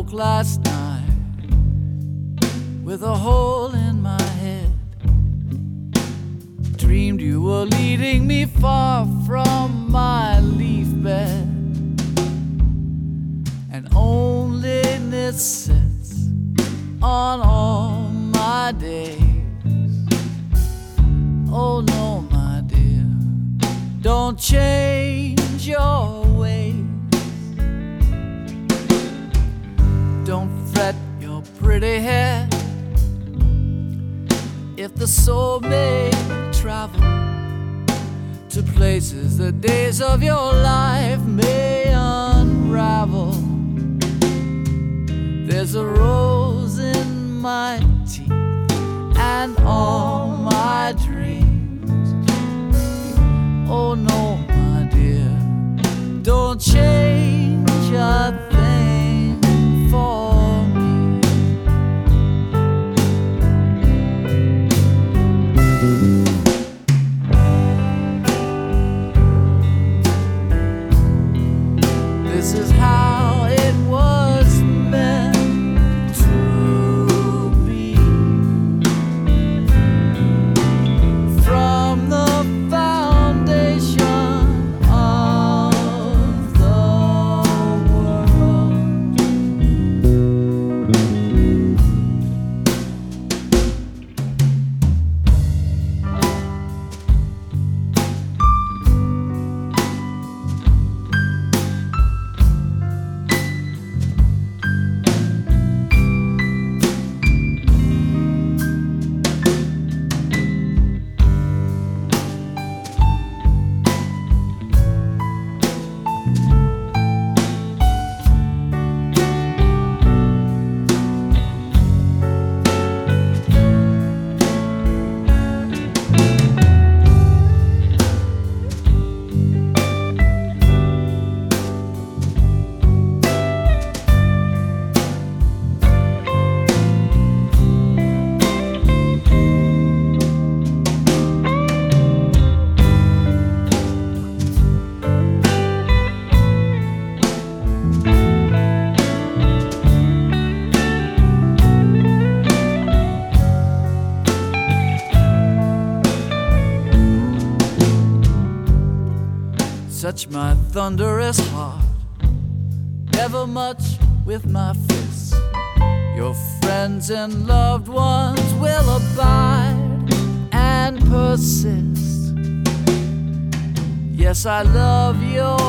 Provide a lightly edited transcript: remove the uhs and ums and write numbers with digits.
woke last night with a hole in my head. Dreamed you were leading me far from my leaf bed, and loneliness sits on all my days. Oh no, my dear, don't change your ways. Don't fret your pretty head if the soul may travel to places the days of your life may unravel. There's a rose in my teeth and all my dreams. Oh no, my dear, don't change a thing for me. This is how it was meant to be. From the foundation of the world. Touch my thunderous heart ever much with my fists. Your friends and loved ones will abide and persist. Yes, I love your